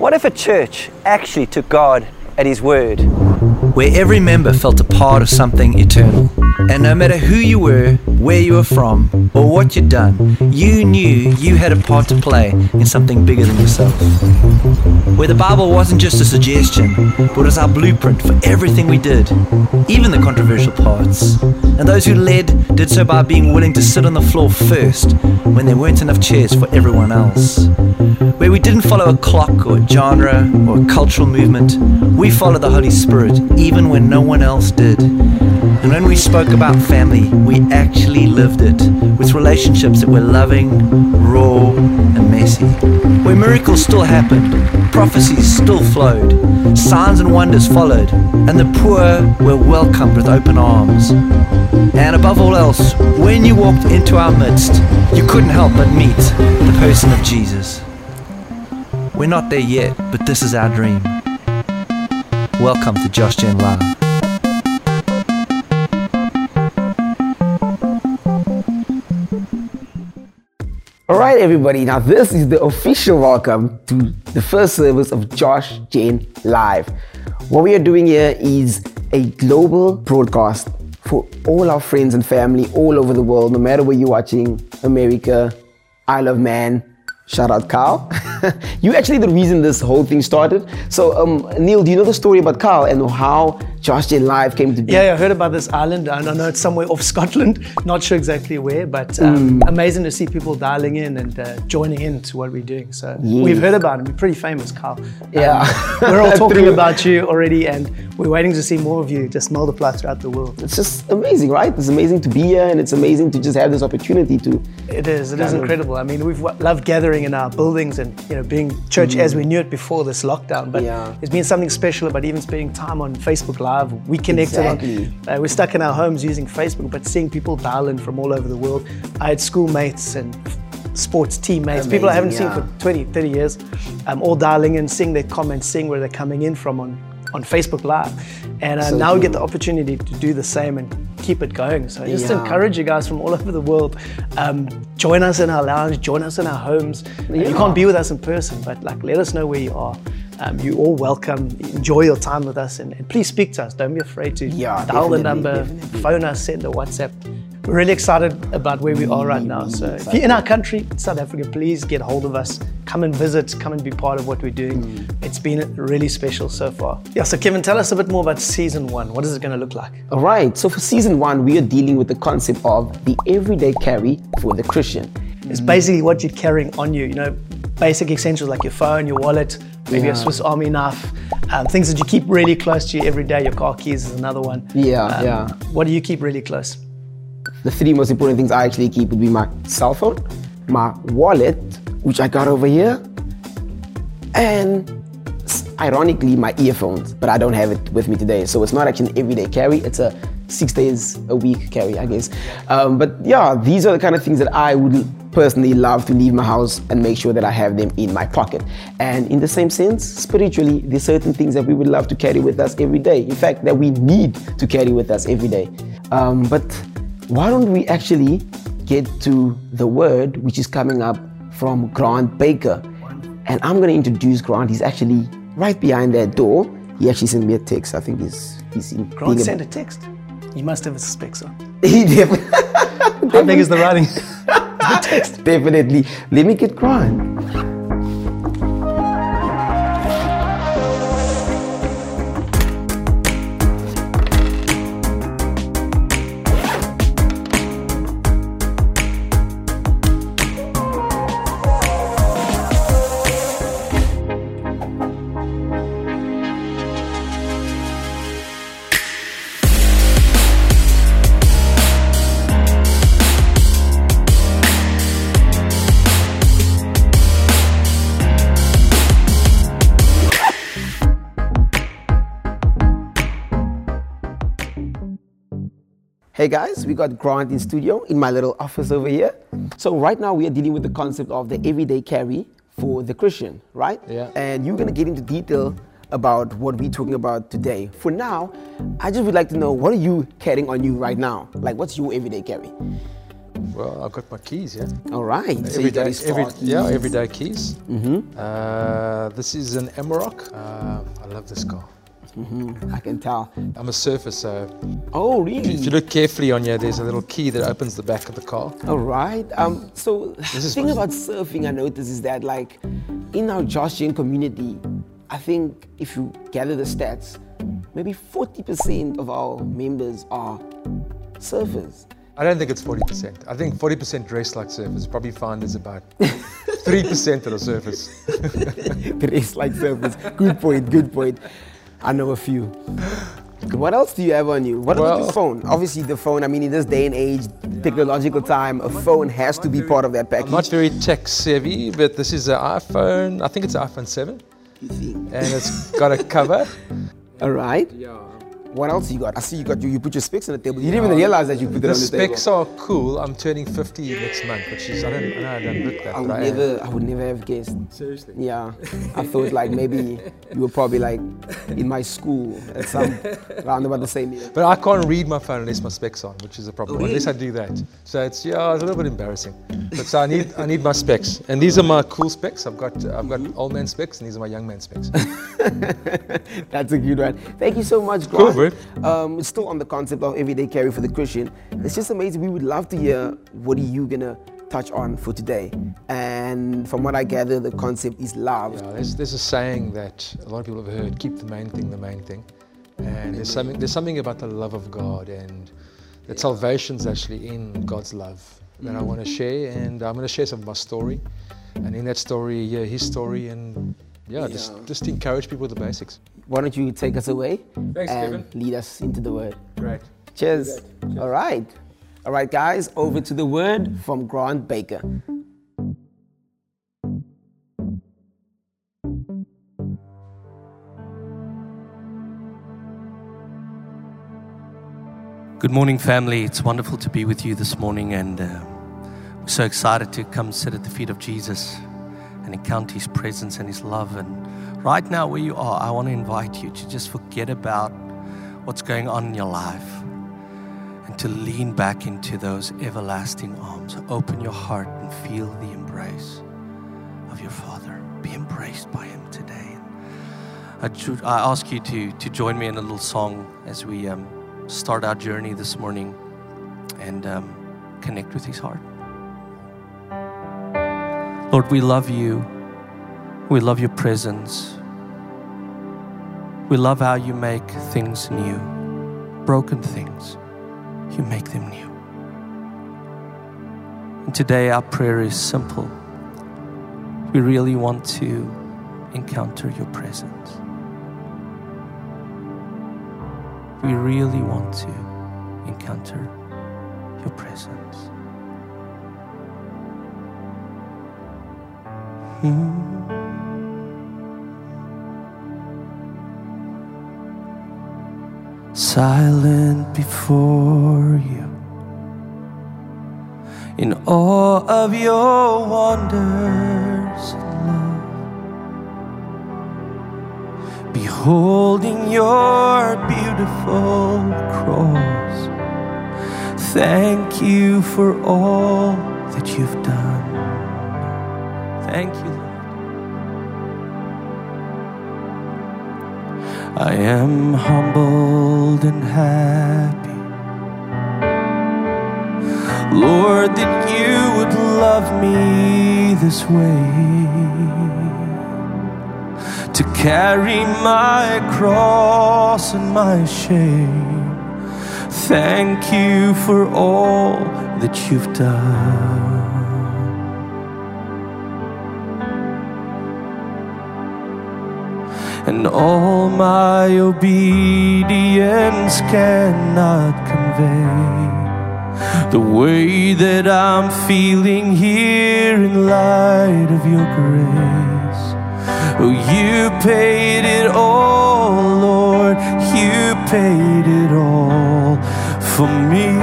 What if a church actually took God at His word? Where every member felt a part of something eternal. And no matter who you were, where you were from, or what you'd done, you knew you had a part to play in something bigger than yourself. Where the Bible wasn't just a suggestion, but was our blueprint for everything we did, even the controversial parts. And those who led did so by being willing to sit on the floor first when there weren't enough chairs for everyone else. Where we didn't follow a clock or a genre or a cultural movement, we followed the Holy Spirit even when no one else did. And when we spoke about family, we actually lived it, with relationships that were loving, raw, and messy. Where miracles still happened, prophecies still flowed, signs and wonders followed, and the poor were welcomed with open arms. And above all else, when you walked into our midst, you couldn't help but meet the person of Jesus. We're not there yet, but this is our dream. Welcome to Josh Gen Live. All right, everybody. Now, this is the official welcome to the first service of Josh Gen Live. What we are doing here is a global broadcast for all our friends and family all over the world, no matter where you're watching, America, Isle of Man. Shout out, Carl. You actually the reason this whole thing started. So, Neil, do you know the story about Carl and how Josh Gen Live came to be? Yeah, I heard about this island. I know it's somewhere off Scotland. Not sure exactly where, but amazing to see people dialing in and joining in to what we're doing. So we've heard about him. You're pretty famous, Carl. Yeah. We're all talking about you already, and we're waiting to see more of you just multiply throughout the world. It's just amazing, right? It's amazing to be here, and it's amazing to just have this opportunity to. It is incredible. I mean, we've loved gathering in our buildings and being church as we knew it before this lockdown. But it's been something special about even spending time on Facebook Live. We connected on. We're stuck in our homes using Facebook, but seeing people dial in from all over the world. I had schoolmates and sports teammates, people I haven't seen for 20, 30 years, all dialing in, seeing their comments, seeing where they're coming in from on Facebook Live. And now we get the opportunity to do the same and keep it going. So I just encourage you guys from all over the world, join us in our lounge, join us in our homes. You can't be with us in person, but let us know where you are. You're all welcome. Enjoy your time with us, and please speak to us. Don't be afraid to dial the number, phone us, send a WhatsApp. We're really excited about where we are right now. So if you're in our country, South Africa, please get hold of us. Come and visit, come and be part of what we're doing. It's been really special so far. Yeah, so Kevin, tell us a bit more about season 1. What is it going to look like? All right, so for season 1, we are dealing with the concept of the everyday carry for the Christian. It's basically what you're carrying on you, basic essentials like your phone, your wallet, maybe a Swiss Army knife, things that you keep really close to you every day. Your car keys is another one. What do you keep really close? The 3 most important things I actually keep would be my cell phone, my wallet, which I got over here, and ironically my earphones, but I don't have it with me today. So it's not actually an everyday carry, it's a 6 days a week carry, I guess. But yeah, these are the kind of things that I would personally love to leave my house and make sure that I have them in my pocket. And in the same sense, spiritually, there's certain things that we would love to carry with us every day. In fact, that we need to carry with us every day. But why don't we actually get to the word which is coming up from Grant Baker? And I'm going to introduce Grant. He's actually right behind that door. He actually sent me a text. I think he's in. Grant sent a text? You must have a specs on. He definitely. How big is the writing? The text. Definitely. Let me get Grant. Hey guys, we got Grant in studio in my little office over here. So right now we are dealing with the concept of the everyday carry for the Christian, right? Yeah. And you're gonna get into detail about what we're talking about today. For now, I just would like to know, what are you carrying on you right now? Like, what's your everyday carry? Well, I've got my keys, yeah. All right. So you got his car keys. Everyday keys. This is an Amarok. I love this car. I can tell. I'm a surfer, so Oh, really? if you look carefully on here, there's a little key that opens the back of the car. All right. So the thing about surfing, I noticed, is that like in our Joshian community, I think if you gather the stats, maybe 40% of our members are surfers. I don't think it's 40%. I think 40% dress like surfers. Probably find there's about 3% that are surfers. Dress like surfers. Good point, good point. I know a few. What else do you have on you? What about the phone? Obviously the phone, I mean, in this day and age, technological time, a phone has to be part of that package. I'm not very tech savvy, but this is an iPhone, I think it's an iPhone 7. You think? And it's got a cover. All right. Yeah. What else you got? I see you put your specs on the table. You didn't even realize that you put it on the table. The specs are cool. I'm turning 50 next month, which is, I don't look that. I would never have guessed. Seriously? Yeah. I thought like maybe you were probably like in my school at some round about the same year. But I can't read my phone unless my specs on, which is a problem. Really? Unless I do that. So it's a little bit embarrassing. But so I need my specs. And these are my cool specs. I've got old man specs and these are my young man specs. That's a good one. Thank you so much, Grant. Cool, bro. It's still on the concept of everyday carry for the Christian. It's just amazing. We would love to hear what are you gonna touch on for today. And from what I gather, the concept is love. Yeah, there's a saying that a lot of people have heard: keep the main thing the main thing. And there's something about the love of God, and that salvation's actually in God's love that I want to share. And I'm going to share some of my story, and in that story, his story, and just encourage people with the basics. Why don't you take us away Thanks, and Kevin. lead us into the word? Great. Cheers. All right. All right, guys, over to the word from Grant Baker. Good morning, family. It's wonderful to be with you this morning, and we're so excited to come sit at the feet of Jesus and encounter His presence and His love. And right now, where you are, I want to invite you to just forget about what's going on in your life and to lean back into those everlasting arms. Open your heart and feel the embrace of your Father. Be embraced by Him today. I ask you to join me in a little song as we start our journey this morning and connect with His heart. Lord, we love you. We love your presence. We love how you make things new. Broken things, you make them new. And today our prayer is simple. We really want to encounter your presence. We really want to encounter your presence. Silent before you, in awe of your wonders and love, beholding your beautiful cross. Thank you for all that you've done. Thank you, Lord. I am humbled and happy, Lord, that you would love me this way, to carry my cross and my shame. Thank you for all that you've done. And all my obedience cannot convey the way that I'm feeling here in light of your grace. Oh, you paid it all, Lord. You paid it all for me.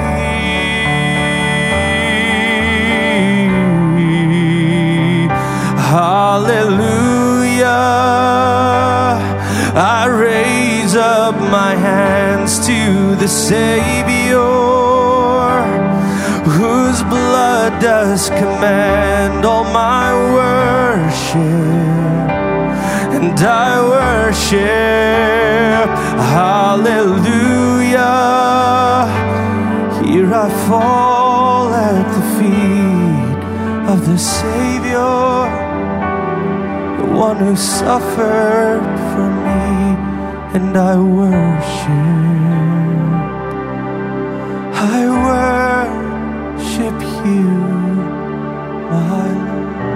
Hallelujah. I raise up my hands to the Savior, whose blood demand all my worship, and I worship. Hallelujah. Here I fall at the feet of the Savior, the one who suffered for me, and I worship. I worship you, my Lord.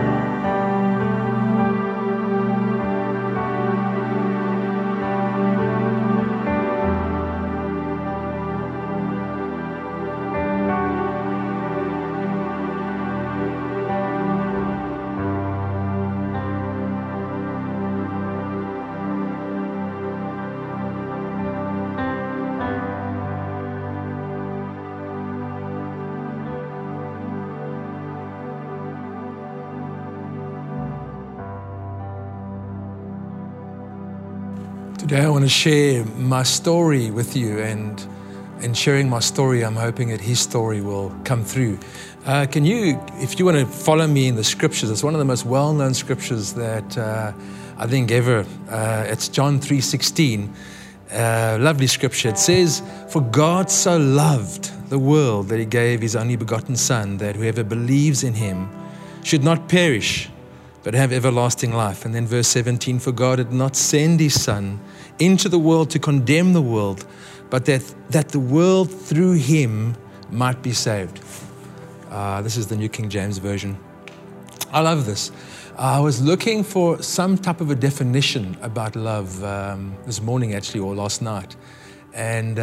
Today I want to share my story with you, and in sharing my story, I'm hoping that his story will come through. Can you, if you want to follow me in the scriptures, it's one of the most well-known scriptures that I think ever. It's John 3:16, lovely scripture. It says, "For God so loved the world that he gave his only begotten Son, that whoever believes in him should not perish, but have everlasting life." And then verse 17, "For God did not send his Son into the world to condemn the world, but that the world through him might be saved." This is the New King James Version. I love this. I was looking for some type of a definition about love this morning, actually, or last night. And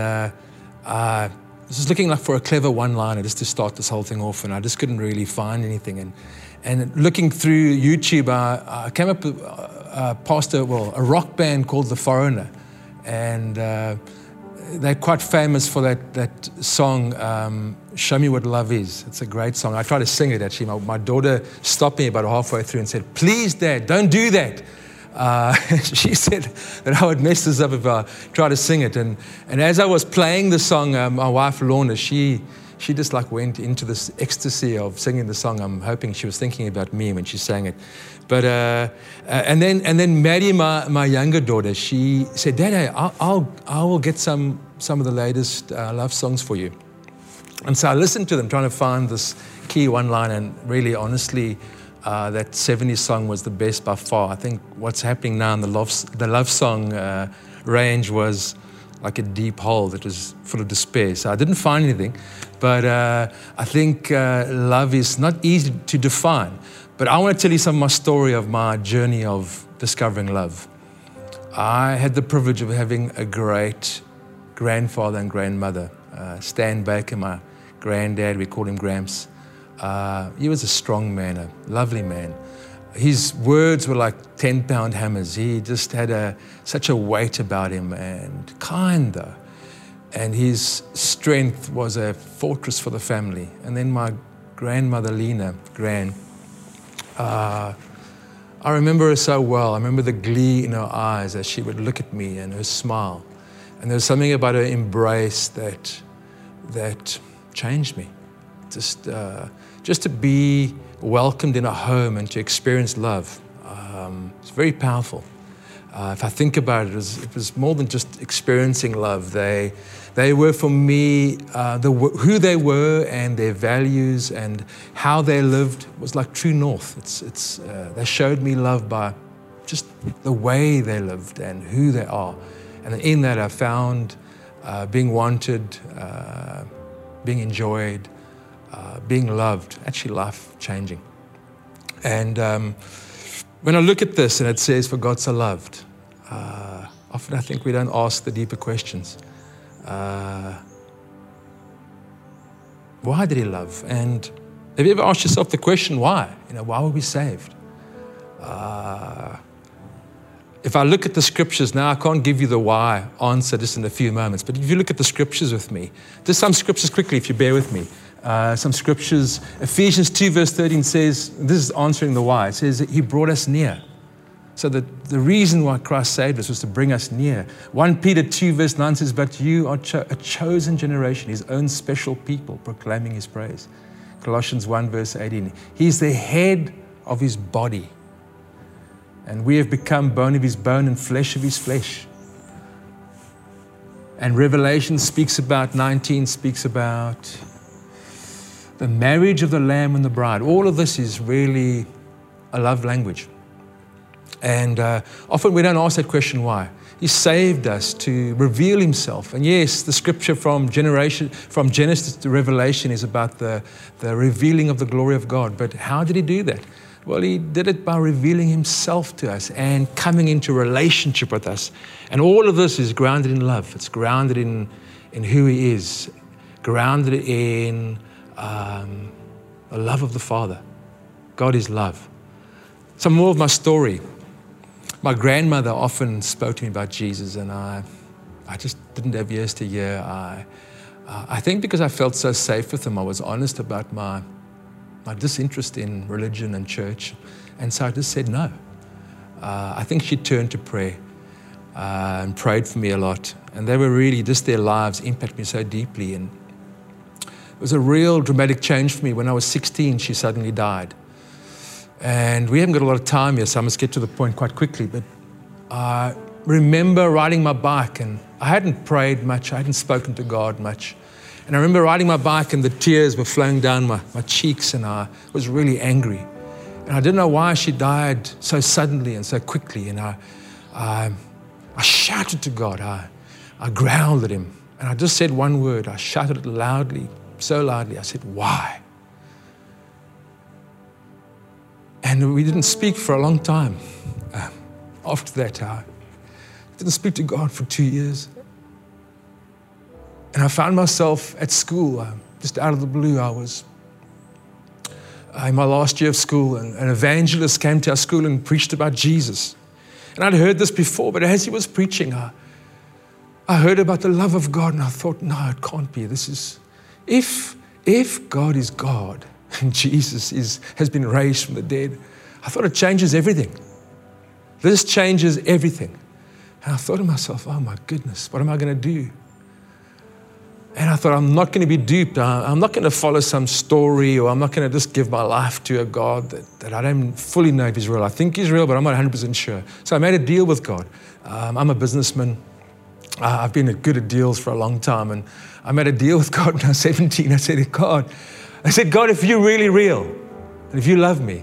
I was just looking for a clever one-liner just to start this whole thing off, and I just couldn't really find anything. And looking through YouTube, I came up past a rock band called The Foreigner. And they're quite famous for that song, "Show Me What Love Is." It's a great song. I tried to sing it, actually. My daughter stopped me about halfway through and said, "Please, Dad, don't do that." She said that I would mess this up if I tried to sing it. And as I was playing the song, my wife, Lorna, she just like went into this ecstasy of singing the song. I'm hoping she was thinking about me when she sang it. But and then Maddie, my younger daughter, she said, "Dad, I will get some of the latest love songs for you." And so I listened to them, trying to find this key one line, and really, honestly, that 70s song was the best by far. I think what's happening now in the love song range was like a deep hole that was full of despair. So I didn't find anything, but I think love is not easy to define. But I want to tell you some of my story of my journey of discovering love. I had the privilege of having a great grandfather and grandmother. Stan Baker, my granddad, we called him Gramps. He was a strong man, a lovely man. His words were like 10-pound hammers. He just had such a weight about him, and kind though. And his strength was a fortress for the family. And then my grandmother, Lena, I remember her so well. I remember the glee in her eyes as she would look at me, and her smile. And there was something about her embrace that changed me. Just to be welcomed in a home and to experience love. It's very powerful. If I think about it, it was more than just experiencing love. They were for me, who they were and their values and how they lived was like true north. They showed me love by just the way they lived and who they are. And in that I found being wanted, being enjoyed, being loved, actually life-changing. And when I look at this and it says, "For God so loved," often I think we don't ask the deeper questions. Why did he love? And have you ever asked yourself the question, why? Why were we saved? If I look at the scriptures now, I can't give you the why answer just in a few moments, but if you look at the scriptures with me, just some scriptures quickly, if you bear with me. Some scriptures, Ephesians 2 verse 13 says, this is answering the why. It says that he brought us near. So that the reason why Christ saved us was to bring us near. 1 Peter 2 verse 9 says, "But you are a chosen generation, his own special people, proclaiming his praise." Colossians 1 verse 18. He's the head of his body. And we have become bone of his bone and flesh of his flesh. And Revelation 19 speaks about the marriage of the Lamb and the bride. All of this is really a love language. And often we don't ask that question, why? He saved us to reveal himself. And yes, the scripture from Genesis to Revelation is about the revealing of the glory of God. But how did he do that? Well, he did it by revealing himself to us and coming into relationship with us. And all of this is grounded in love. It's grounded in who he is, grounded in the love of the Father. God is love. Some more of my story. My grandmother often spoke to me about Jesus, and I just didn't have ears to hear. I think because I felt so safe with him, I was honest about my disinterest in religion and church, and so I just said no. I think she turned to prayer and prayed for me a lot, and they were really, just their lives impacted me so deeply, and it was a real dramatic change for me. When I was 16, she suddenly died. And we haven't got a lot of time here, so I must get to the point quite quickly. But I remember riding my bike, and I hadn't prayed much. I hadn't spoken to God much. And I remember riding my bike, and the tears were flowing down my cheeks, and I was really angry. And I didn't know why she died so suddenly and so quickly. And I shouted to God. I growled at him. And I just said one word. I shouted it loudly, so loudly. I said, "Why?" And we didn't speak for a long time. After that, I didn't speak to God for 2 years. And I found myself at school, just out of the blue. I was in my last year of school, and an evangelist came to our school and preached about Jesus. And I'd heard this before, but as he was preaching, I heard about the love of God, and I thought, no, it can't be. This is, if God is God, and Jesus has been raised from the dead, I thought it changes everything. This changes everything. And I thought to myself, oh my goodness, what am I going to do? And I thought, I'm not going to be duped. I'm not going to follow some story, or I'm not going to just give my life to a God that I don't fully know if he's real. I think he's real, but I'm not 100% sure. So I made a deal with God. I'm a businessman. I've been good at deals for a long time. And I made a deal with God when I was 17. I said, God, if you're really real, and if you love me,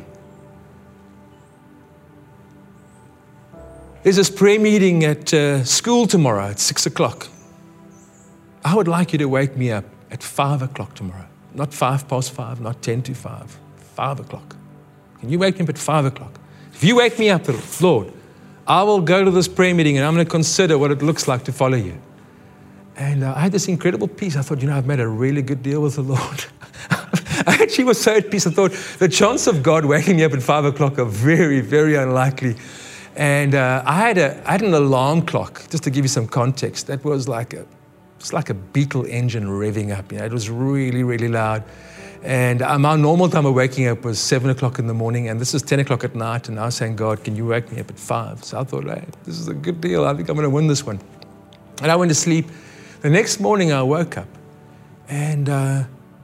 there's this prayer meeting at school tomorrow at 6 o'clock. I would like you to wake me up at 5 o'clock tomorrow. Not 5:05, not 10 to 5, 5 o'clock. Can you wake me up at 5 o'clock? If you wake me up, Lord, I will go to this prayer meeting and I'm going to consider what it looks like to follow you. And I had this incredible peace. I thought, I've made a really good deal with the Lord. I actually was so at peace. I thought the chance of God waking me up at 5 o'clock are very, very unlikely. And I had an alarm clock, just to give you some context. That was like a Beetle engine revving up. It was really, really loud. And my normal time of waking up was 7 o'clock in the morning, and this is 10 o'clock at night. And I was saying, God, can you wake me up at 5? So I thought, hey, this is a good deal. I think I'm going to win this one. And I went to sleep. The next morning I woke up, and I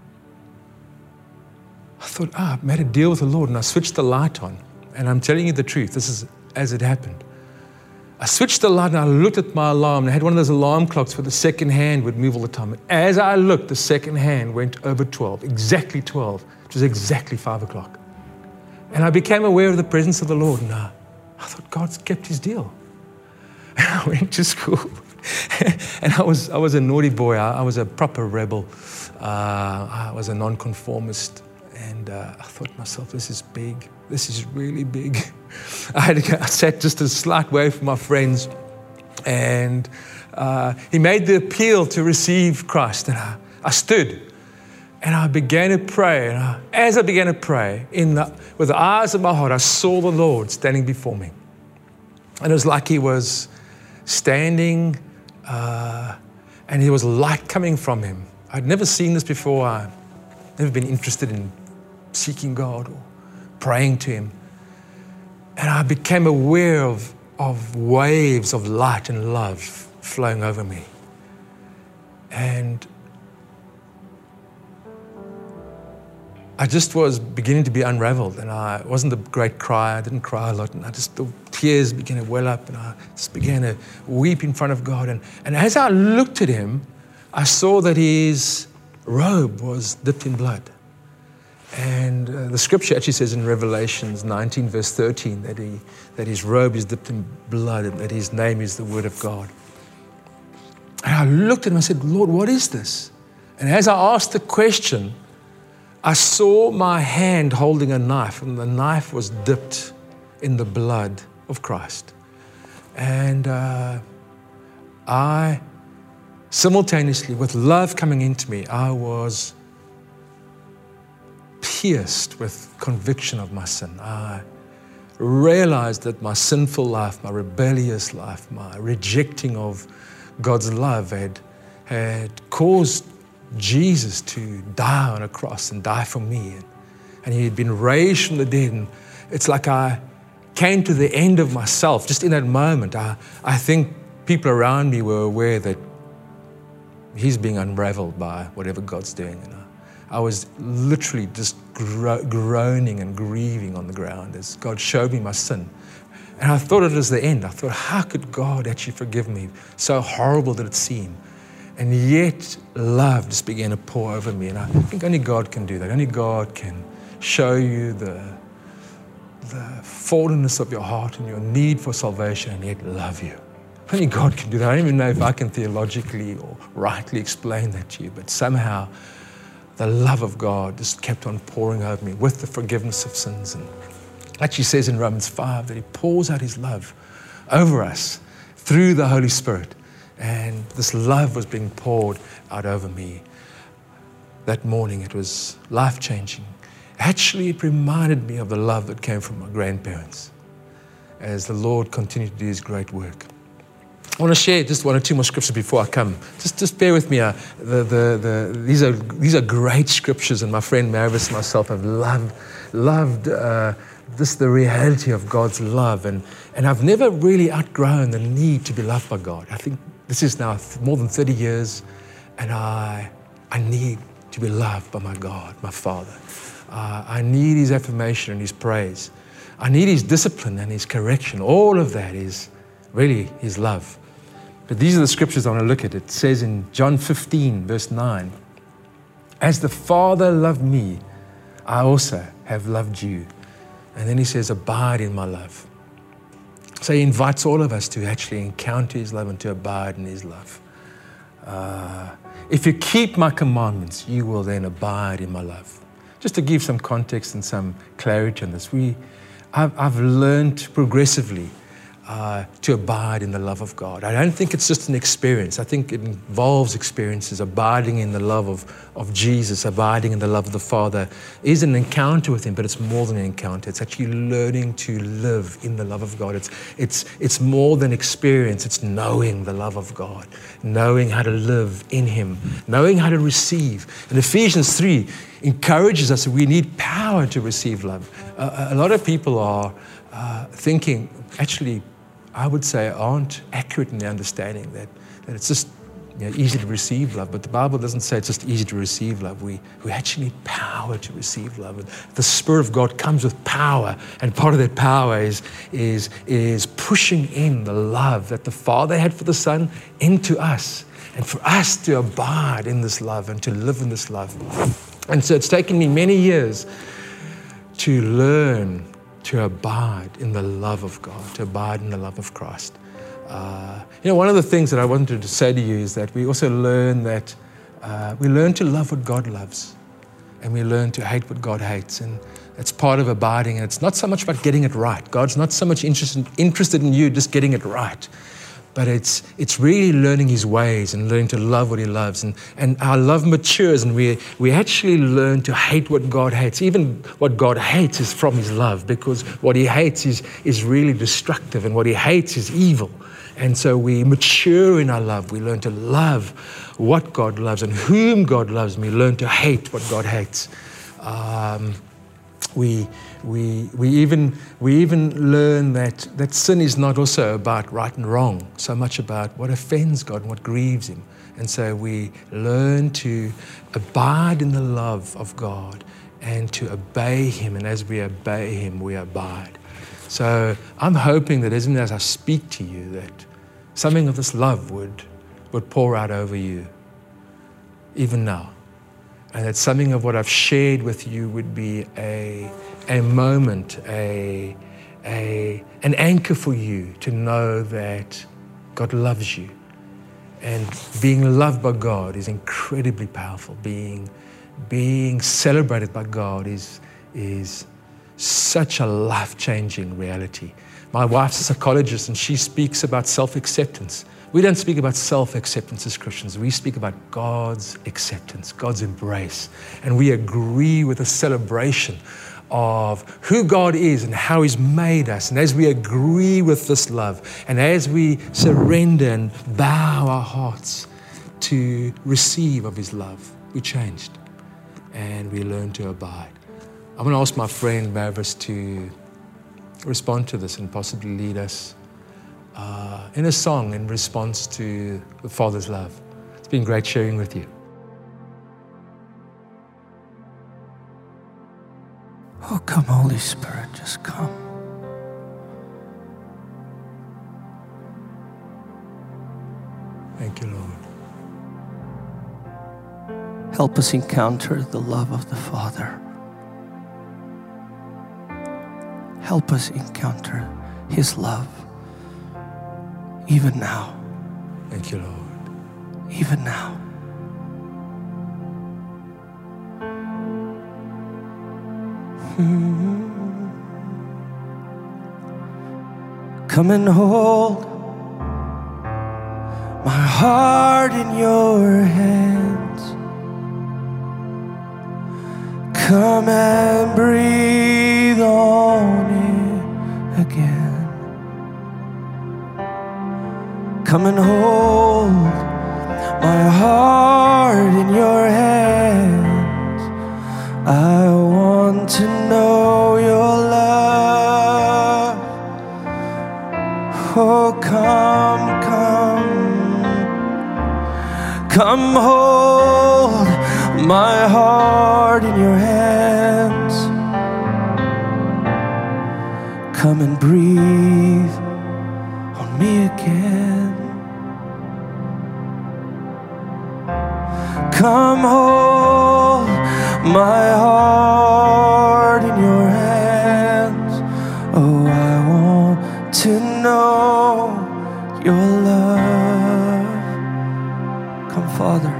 thought, I've made a deal with the Lord, and I switched the light on. And I'm telling you the truth, this is as it happened. I switched the light and I looked at my alarm, and I had one of those alarm clocks where the second hand would move all the time. And as I looked, the second hand went over 12, exactly 12, which was exactly 5 o'clock. And I became aware of the presence of the Lord, and I thought, God's kept his deal. And I went to school. And I was a naughty boy. I was a proper rebel. I was a nonconformist. And I thought to myself, this is big. This is really big. I sat just a slight way from my friends. And he made the appeal to receive Christ. And I stood. And I began to pray. And as I began to pray, with the eyes of my heart, I saw the Lord standing before me. And it was like he was standing, and there was light coming from him. I'd never seen this before. I'd never been interested in seeking God or praying to him. And I became aware of waves of light and love flowing over me. And I just was beginning to be unraveled, and I wasn't a great crier. I didn't cry a lot, and the tears began to well up, and I just began to weep in front of God. And as I looked at him, I saw that his robe was dipped in blood. And the scripture actually says in Revelations 19, verse 13, that his robe is dipped in blood and that his name is the Word of God. And I looked at him and I said, Lord, what is this? And as I asked the question, I saw my hand holding a knife, and the knife was dipped in the blood of Christ. And I, simultaneously, with love coming into me, I was pierced with conviction of my sin. I realized that my sinful life, my rebellious life, my rejecting of God's love had caused Jesus to die on a cross and die for me. And he had been raised from the dead. And it's like I came to the end of myself just in that moment. I think people around me were aware that he's being unraveled by whatever God's doing. And I was literally just groaning and grieving on the ground as God showed me my sin. And I thought it was the end. I thought, how could God actually forgive me? So horrible did it seem. And yet love just began to pour over me. And I think only God can do that. Only God can show you the fallenness of your heart and your need for salvation and yet love you. Only God can do that. I don't even know if I can theologically or rightly explain that to you, but somehow the love of God just kept on pouring over me with the forgiveness of sins. And it actually says in Romans 5 that he pours out his love over us through the Holy Spirit. And this love was being poured out over me. That morning, it was life-changing. Actually, it reminded me of the love that came from my grandparents as the Lord continued to do his great work. I want to share just one or two more scriptures before I come. Just bear with me. These are great scriptures, and my friend Mavis and myself have loved this the reality of God's love, and I've never really outgrown the need to be loved by God. I think this is now more than 30 years, and I need to be loved by my God, my Father. I need his affirmation and his praise. I need his discipline and his correction. All of that is really his love. But these are the scriptures I want to look at. It says in John 15, verse 9, as the Father loved me, I also have loved you. And then he says, abide in my love. So he invites all of us to actually encounter his love and to abide in his love. If you keep my commandments, you will then abide in my love. Just to give some context and some clarity on this, I've learned progressively to abide in the love of God. I don't think it's just an experience. I think it involves experiences. Abiding in the love of Jesus, abiding in the love of the Father is an encounter with him, but it's more than an encounter. It's actually learning to live in the love of God. It's more than experience. It's knowing the love of God, knowing how to live in him, knowing how to receive. And Ephesians 3 encourages us that we need power to receive love. A lot of people are thinking, actually, I would say, aren't accurate in their understanding that it's just easy to receive love. But the Bible doesn't say it's just easy to receive love. We actually need power to receive love. And the Spirit of God comes with power, and part of that power is pushing in the love that the Father had for the Son into us, and for us to abide in this love and to live in this love. And so it's taken me many years to learn to abide in the love of God, to abide in the love of Christ. One of the things that I wanted to say to you is that we also learn that we learn to love what God loves, and we learn to hate what God hates. And it's part of abiding, and it's not so much about getting it right. God's not so much interested in you just getting it right. But it's really learning his ways and learning to love what he loves. And our love matures, and we actually learn to hate what God hates. Even what God hates is from his love, because what he hates is really destructive, and what he hates is evil. And so we mature in our love. We learn to love what God loves and whom God loves, and we learn to hate what God hates. We even learn that sin is not also about right and wrong, so much about what offends God and what grieves him. And so we learn to abide in the love of God and to obey him. And as we obey him, we abide. So I'm hoping that even as I speak to you, that something of this love would pour out over you, even now. And that something of what I've shared with you would be a moment, an anchor for you to know that God loves you. And being loved by God is incredibly powerful. Being celebrated by God is such a life-changing reality. My wife's a psychologist, and she speaks about self-acceptance. We don't speak about self-acceptance as Christians. We speak about God's acceptance, God's embrace. And we agree with the celebration of who God is and how he's made us. And as we agree with this love, and as we surrender and bow our hearts to receive of his love, we changed and we learn to abide. I'm going to ask my friend Mavis to respond to this and possibly lead us in a song in response to the Father's love. It's been great sharing with you. Oh, come, Holy Spirit, just come. Thank you, Lord. Help us encounter the love of the Father. Help us encounter his love, even now. Thank you, Lord. Even now. Come and hold my heart in your hands. Come and breathe on it again. Come and hold my heart in your hands. I want to know your love. Oh, come, come hold my heart in your hands. Come and breathe on me again. Come hold my heart in your hands. Oh, I want to know your love. Come, Father.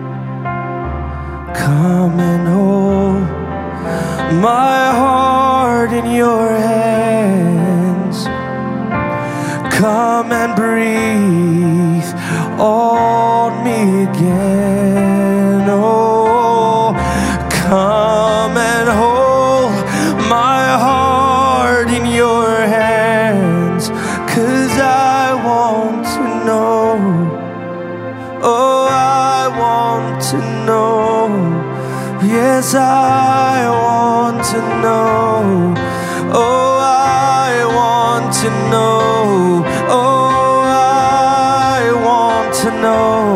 Come and hold my heart in your hands. Come and breathe on me again. Oh, come and hold my heart in your hands, 'cause I want to know. Oh, I want to know. Yes, I want to know. Oh, I want to know. Oh, I want to know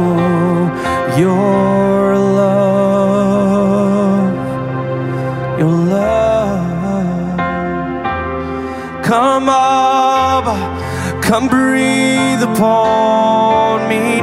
your love. Your love. Come up, come breathe upon me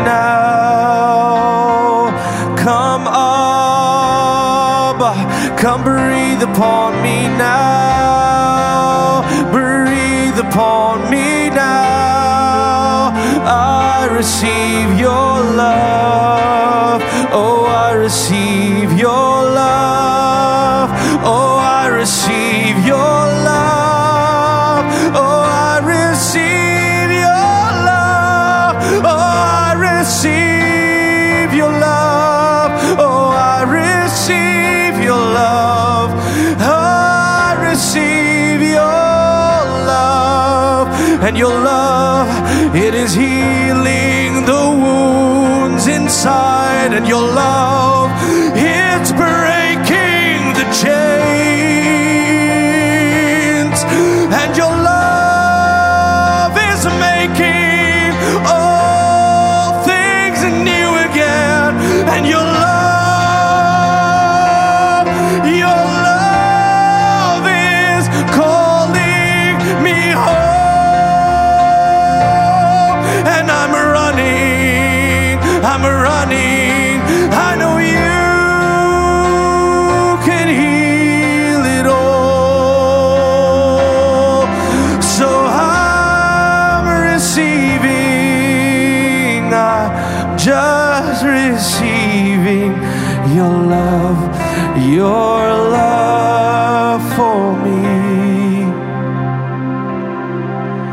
now. Come up, come breathe upon me now. Breathe upon me now. I receive your love. Oh, I receive your love. Oh, I receive your love. Oh, I receive your love. Oh, I receive your love. Oh, I receive your love. I receive your love. And your love, it is healing the wounds inside. And your love, it's breaking the chains. And your love is making all things new again. And your love, your love.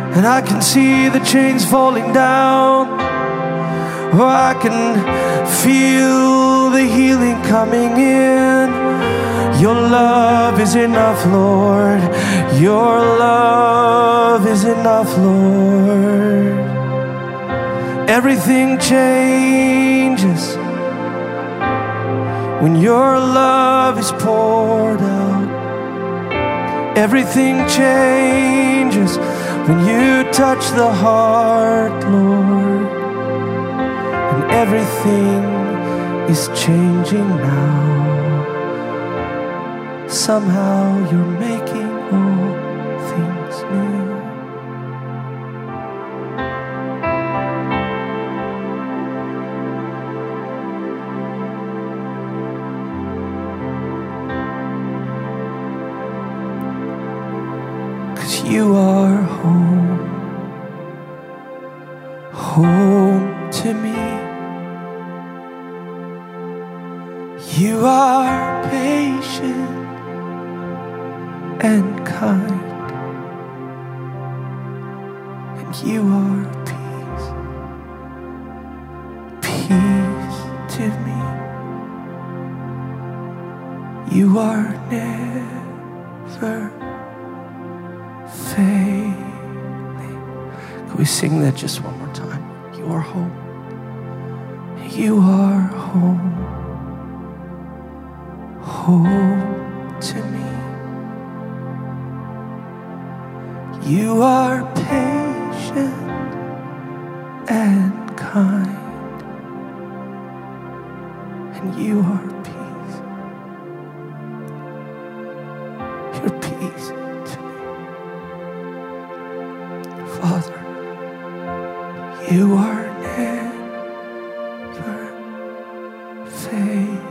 and I can see the chains falling down. Oh, I can feel the healing coming in. Your love is enough, Lord. Your love is enough, Lord. Everything changes when your love is poured out. Everything changes when you touch the heart, Lord. And everything is changing now. Somehow you're making all things new. 'Cause you are home, home to me. You are patient and kind, and you are peace, peace to me. You are never failing. Can we sing that just one more time? You are home. You are home, home to me. You are patient and kind, and you are peace. You're peace to me. Father, you are never failing.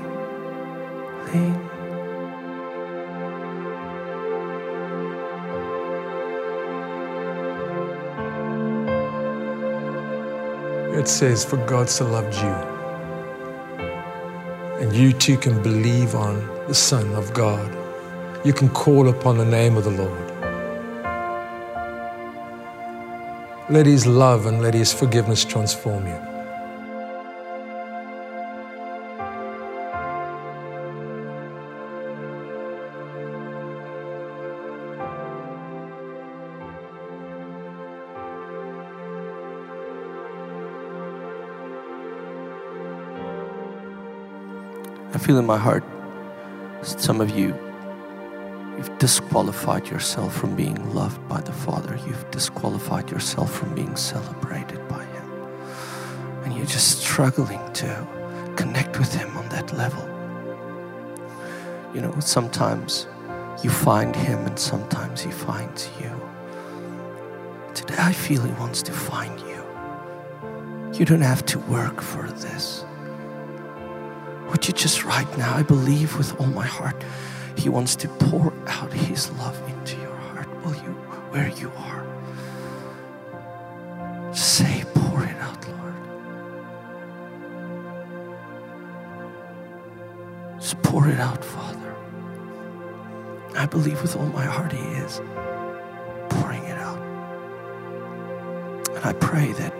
It says, for God so loved you. And you too can believe on the Son of God. You can call upon the name of the Lord. Let His love and let His forgiveness transform you. I feel in my heart, some of you, you've disqualified yourself from being loved by the Father. You've disqualified yourself from being celebrated by Him. And you're just struggling to connect with Him on that level. You know, sometimes you find Him and sometimes He finds you. Today I feel He wants to find you. You don't have to work for this. Would you just right now, I believe with all my heart, He wants to pour out His love into your heart. Will you, where you are, just say, pour it out, Lord. Just pour it out, Father. I believe with all my heart He is pouring it out. And I pray that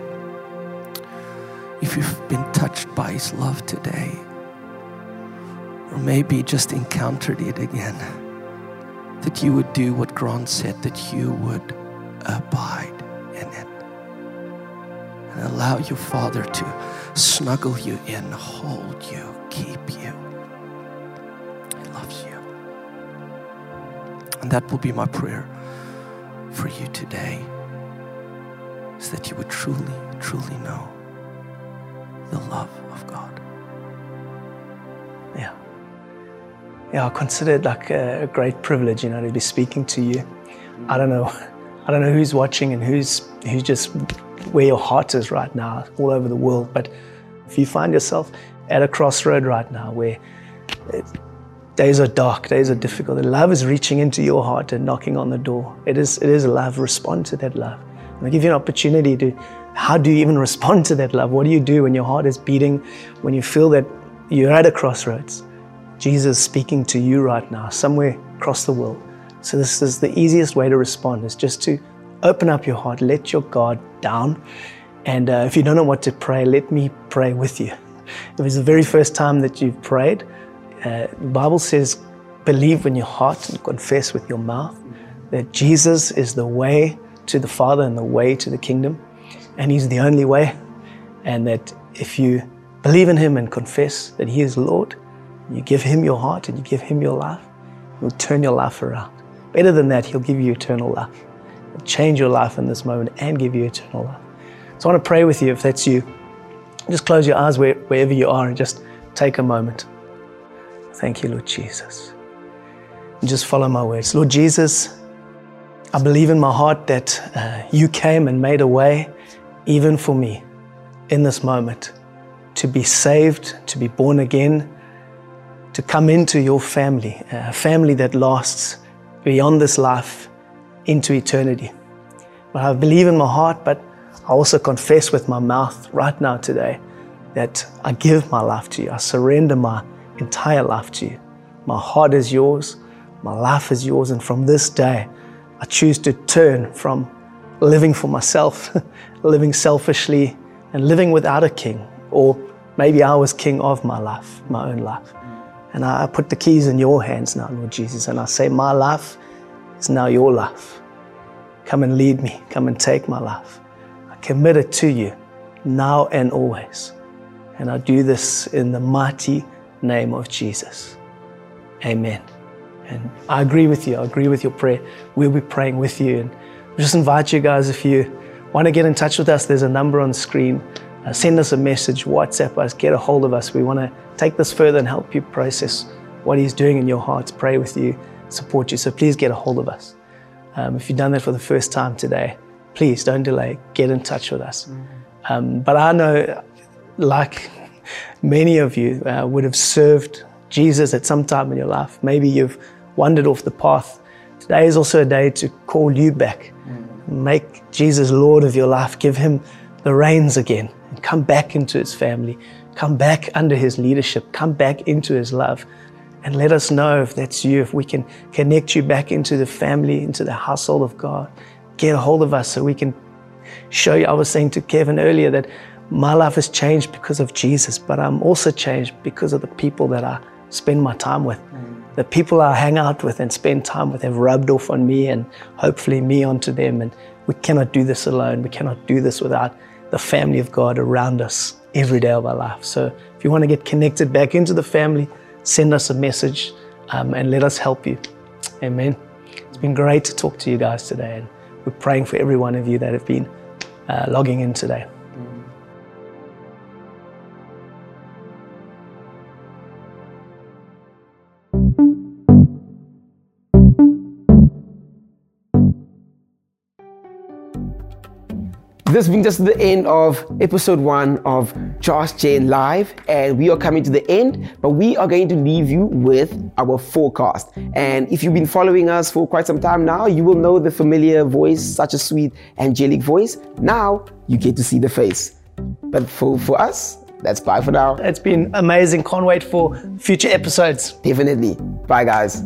if you've been touched by His love today, or maybe just encountered it again, that you would do what Grant said, that you would abide in it and allow your Father to snuggle you in, hold you, keep you. He loves you. And that will be my prayer for you today, is that you would truly, truly know the love of God. Yeah. Yeah, I consider it like a great privilege, you know, to be speaking to you. I don't know who's watching and who's just where your heart is right now, all over the world. But if you find yourself at a crossroad right now where days are dark, days are difficult, and love is reaching into your heart and knocking on the door. It is love. Respond to that love. And I give you an opportunity to, how do you even respond to that love? What do you do when your heart is beating, when you feel that you're at a crossroads? Jesus is speaking to you right now, somewhere across the world. So this is the easiest way to respond, is just to open up your heart, let your guard down. And if you don't know what to pray, let me pray with you. If it's the very first time that you've prayed, the Bible says, believe in your heart and confess with your mouth that Jesus is the way to the Father and the way to the kingdom. And He's the only way. And that if you believe in Him and confess that He is Lord, you give Him your heart and you give Him your life, He'll turn your life around. Better than that, He'll give you eternal life. He'll change your life in this moment and give you eternal life. So I want to pray with you if that's you. Just close your eyes wherever you are and just take a moment. Thank you, Lord Jesus. And just follow my words. Lord Jesus, I believe in my heart that you came and made a way even for me in this moment to be saved, to be born again, to come into your family, a family that lasts beyond this life into eternity. But I believe in my heart, but I also confess with my mouth right now today that I give my life to you. I surrender my entire life to you. My heart is yours, my life is yours, and from this day, I choose to turn from living for myself, living selfishly, and living without a king. Or maybe I was king of my life, my own life. And I put the keys in your hands now, Lord Jesus, and I say, my life is now your life. Come and lead me, come and take my life. I commit it to you now and always. And I do this in the mighty name of Jesus. Amen. And I agree with you. I agree with your prayer. We'll be praying with you. And we just invite you guys, if you want to get in touch with us, there's a number on the screen. Send us a message, WhatsApp us, get a hold of us. We want to take this further and help you process what He's doing in your heart, pray with you, support you. So please get a hold of us. If you've done that for the first time today, please don't delay. Get in touch with us. But I know, like many of you would have served Jesus at some time in your life. Maybe you've wandered off the path. Today is also a day to call you back. Make Jesus Lord of your life. Give Him the reins again. And come back into His family. Come back under His leadership. Come back into His love. And let us know if that's you, if we can connect you back into the family, into the household of God. Get a hold of us so we can show you. I was saying to Kevin earlier that my life has changed because of Jesus, but I'm also changed because of the people that I spend my time with. The people I hang out with and spend time with have rubbed off on me and hopefully me onto them. And we cannot do this alone. We cannot do this without the family of God around us every day of our life. So if you want to get connected back into the family, send us a message and let us help you. Amen. It's been great to talk to you guys today, and we're praying for every one of you that have been logging in today. This brings us to the end of episode 1 of Josh Jen Live, and we are coming to the end, but we are going to leave you with our forecast. And if you've been following us for quite some time now, you will know the familiar voice, such a sweet, angelic voice. Now you get to see the face. But for us, that's bye for now. It's been amazing. Can't wait for future episodes. Definitely. Bye, guys.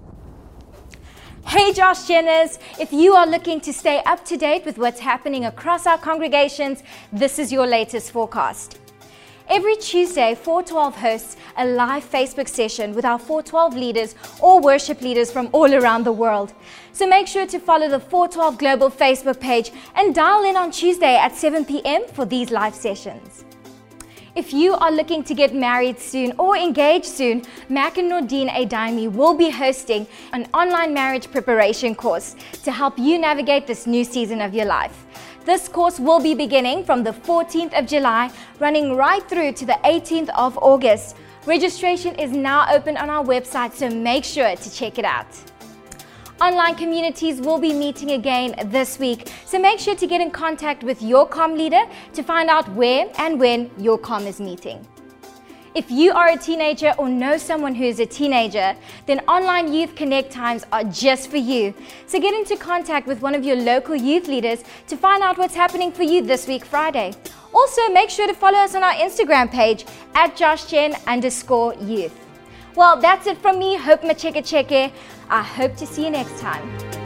Hey Josh Jenners, if you are looking to stay up to date with what's happening across our congregations, this is your latest forecast. Every Tuesday, 412 hosts a live Facebook session with our 412 leaders or worship leaders from all around the world. So make sure to follow the 412 Global Facebook page and dial in on Tuesday at 7 p.m. for these live sessions. If you are looking to get married soon or engaged soon, Mac and Nordine Adaimi will be hosting an online marriage preparation course to help you navigate this new season of your life. This course will be beginning from the 14th of July, running right through to the 18th of August. Registration is now open on our website, so make sure to check it out. Online communities will be meeting again this week, so make sure to get in contact with your comm leader to find out where and when your comm is meeting. If you are a teenager or know someone who is a teenager, then online youth connect times are just for you. So get into contact with one of your local youth leaders to find out what's happening for you this week Friday. Also, make sure to follow us on our Instagram page at joshgen_youth. Well, that's it from me, Hope Macheke Cheke. I hope to see you next time.